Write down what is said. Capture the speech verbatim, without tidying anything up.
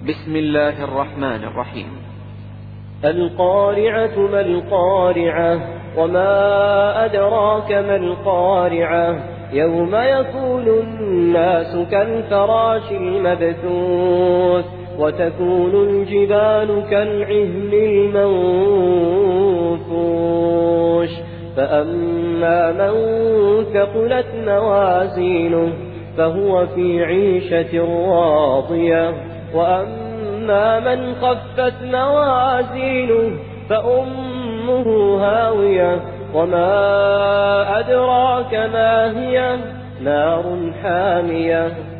بسم الله الرحمن الرحيم. القارعة ما القارعة وما أدراك ما القارعة يوم يكون الناس كالفراش المبثوث وتكون الجبال كالعهن المنفوش فأما من ثقلت موازينه فهو في عيشة راضية وأما من خفت موازينه فأمه هاوية وما أدراك ما هي نار حامية